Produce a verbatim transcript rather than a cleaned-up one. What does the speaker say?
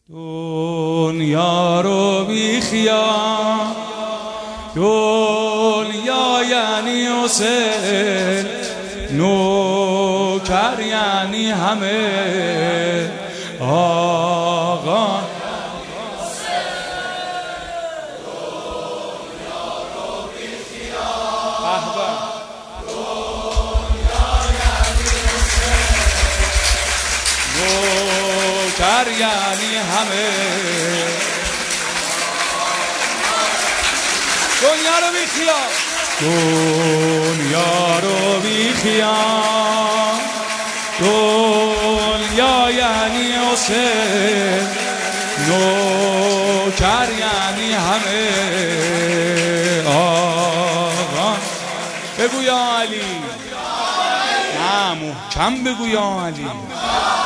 دنیا رو بی خیال، دنیا یعنی حسین، نوکر یعنی همه آقا. نوکر یعنی همه دنیا رو بی خیال، دنیا رو بی خیال، دنیا یعنی حسین، نوکر یعنی همه آقا. بگو یا علی، نه محکم بگو یا علی.